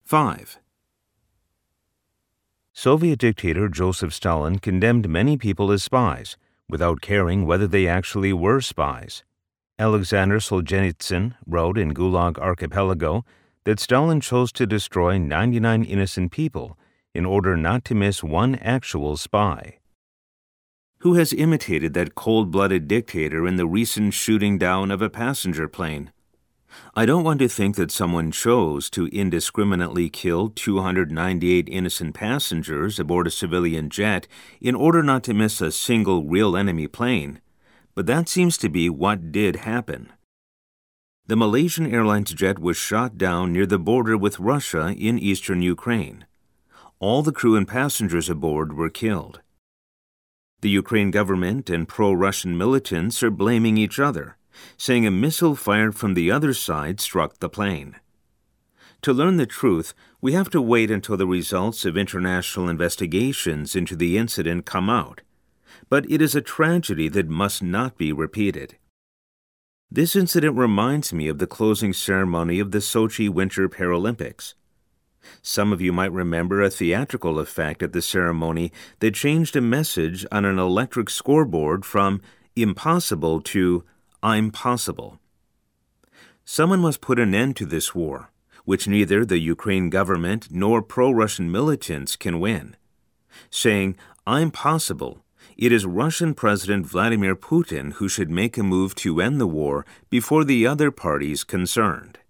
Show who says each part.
Speaker 1: 5. Soviet dictator Joseph Stalin condemned many people as spies, without caring whether they actually were spies. Alexander Solzhenitsyn wrote in Gulag Archipelago that Stalin chose to destroy 99 innocent people in order not to miss one actual spy. Who has imitated that cold-blooded dictator in the recent shooting down of a passenger plane? I don't want to think that someone chose to indiscriminately kill 298 innocent passengers aboard a civilian jet in order not to miss a single real enemy plane, but that seems to be what did happen. The Malaysian Airlines jet was shot down near the border with Russia in eastern Ukraine. All the crew and passengers aboard were killed. The Ukraine government and pro-Russian militants are blaming each other, saying a missile fired from the other side struck the plane. To learn the truth, we have to wait until the results of international investigations into the incident come out. But it is a tragedy that must not be repeated. This incident reminds me of the closing ceremony of the Sochi Winter Paralympics. Some of you might remember a theatrical effect at the ceremony that changed a message on an electric scoreboard from "impossible" to "I'm possible." Someone must put an end to this war, which neither the Ukraine government nor pro-Russian militants can win. Saying, "I'm possible," it is Russian President Vladimir Putin who should make a move to end the war before the other parties concerned.